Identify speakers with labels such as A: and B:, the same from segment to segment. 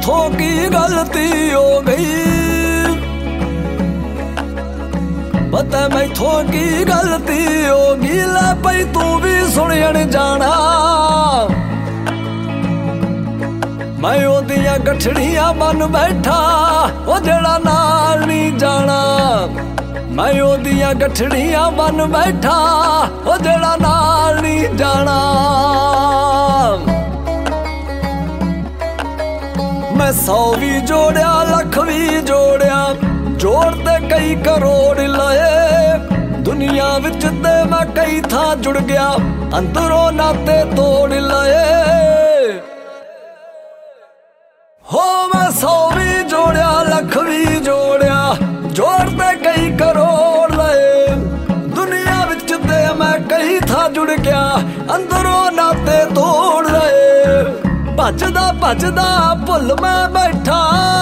A: मैथों की गलती हो गई, पता मैथों की गलती होगी। ले पई तू भी सुनियन जाना, मैं ओदियां गठड़ियां बन बैठा ओ जेड़ा नाल नहीं जाना। मैं ओदियां गठड़ियां बन बैठा ओ जेड़ा नाल नहीं जाना। मैं 100 भी जोड़िया लख भी जोड़िया, जोड़ते कई करोड़ लाए। दुनिया विच ते मैं कई था जुड़ गया, अंदरों नाते तोड़ लाए। हो मैं 100 भी जोड़िया लख भी जोड़िया, जोड़ते कई करोड़ लाए। दुनिया विच ते मैं कई था जुड़ गया, अंदरों नाते तोड़ लाए। भजदा भजदा भुल मैं बैठा,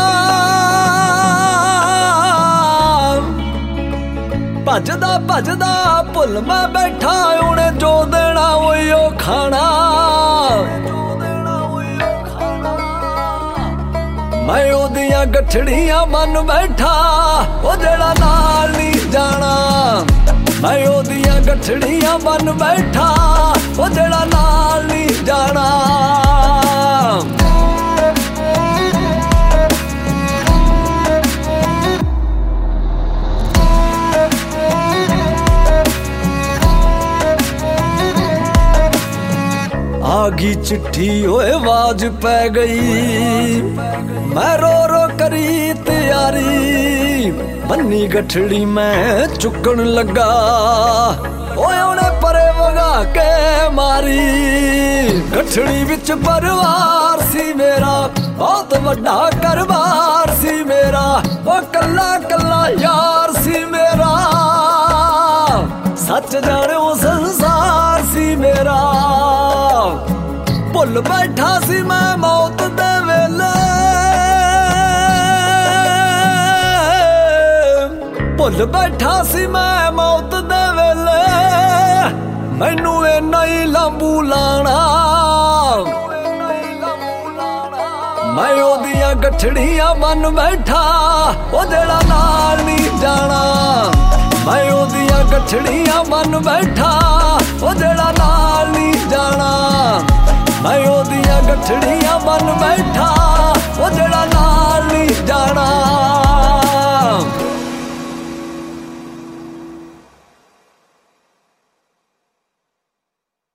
A: भजदा भजदा भुल मैं बैठा। उन्हें जो देना उहियो खाना, मैं ओदियां गठड़ियां बन बैठा ओ जेड़ा नाल नहीं जाना। मैं ओदियां गठड़ियां बन बैठा ओ जेड़ा नाल नहीं जाना। आगी चिट्ठी ओए आवाज पै गई, मैं रो रो करी तैयारी। बन्नी गठड़ी मैं चुकन लगा, ओए उन्हें परे वगा के मारी। गठड़ी विच परिवार सी मेरा, बहुत वड्डा घरबार सी मेरा। ओ कल्ला कल्ला यार सी मेरा, सच जाने वो संसार सी मेरा। भुल बैठा सी मैं मौत दे वेले, भुल बैठा सी मैं मौत दे वेले। मैनू इन्ना ही लांबू लाना, मैं ओदियां गठड़ियां बन बैठा ओ जेड़ा नाल नहीं जाना। मैं ओदियां गठड़ियां बन बैठा ओ जेड़ा नाल नहीं जाना। मैं ओदियां गठड़ियां बन बैठा ओ जेड़ा नाल नहीं जाना।